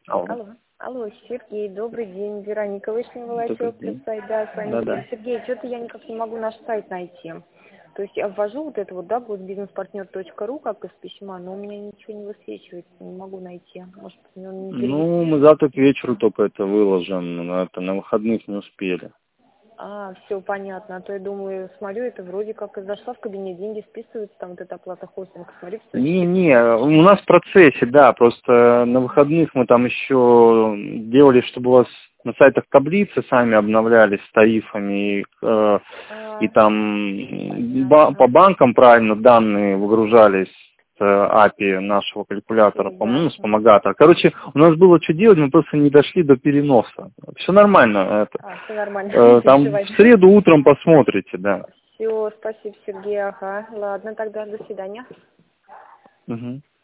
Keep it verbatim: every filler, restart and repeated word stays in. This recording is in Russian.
Алло. Алло. Алло, Сергей, добрый день. Вероника Вышняя, Добрый Волочек, плюс день. сайт, да, с вами Да-да. говорит. Сергей, что-то я никак не могу наш сайт найти. То есть я ввожу вот это вот, да, госбизнеспартнер точка ру, как из письма, но у меня ничего не высвечивается, не могу найти. Может, он не Ну, мы зарегистрирован? завтра к вечеру только это выложим. На, это, на выходных не успели. А, все понятно. А то я думаю, смотрю, это вроде как и зашла в кабинет, деньги списываются, там вот эта оплата хостинга, смотри, все Не-не, у нас в процессе, да, просто на выходных мы там еще делали, чтобы у вас на сайтах таблицы сами обновлялись с тарифами, и, э, и А, там ба- по понятно. банкам правильно данные выгружались с эй пи ай нашего калькулятора, Все по-моему, с ясно. помогатора. Короче, у нас было что делать, мы просто не дошли до переноса. Все нормально. Это. А, все нормально, не Э, Там в переживай. среду утром посмотрите, да. Все, спасибо, Сергей, ага. Ладно, тогда до свидания. Мгм.